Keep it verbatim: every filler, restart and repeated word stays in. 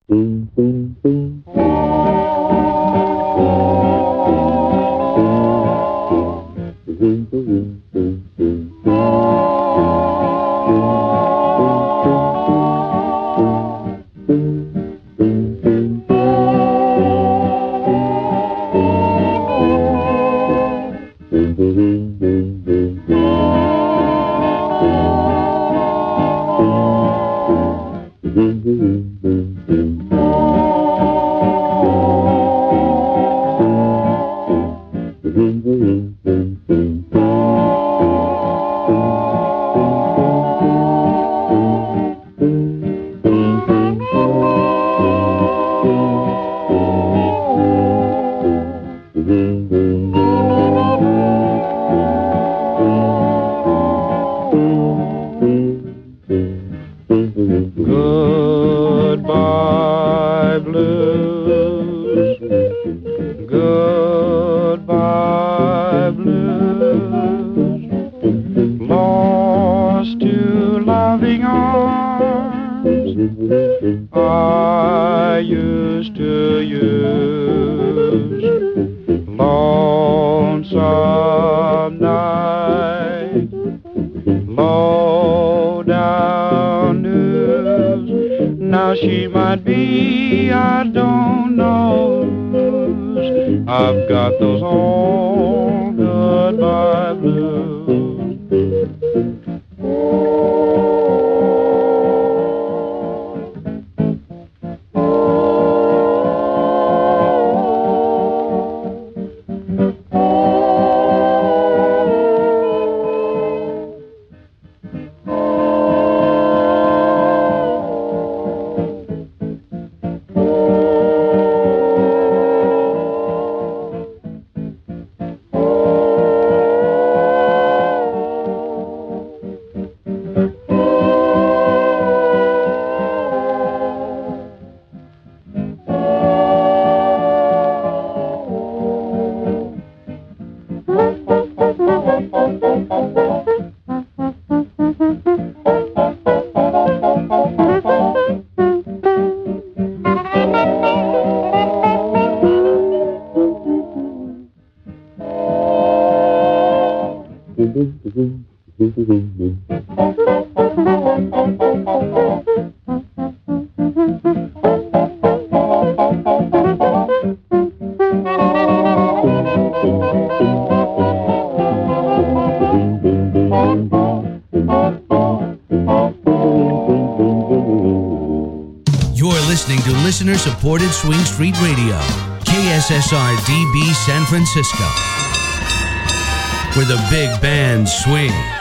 Goodbye, blues. Goodbye, blues. Lost to loving arms I used to use. Lonesome night, low down news. Now she might be, I don't know. I've got those old goodbye blues. You're listening to listener-supported Swing Street Radio, K S S R D B San Francisco, where the big bands swing.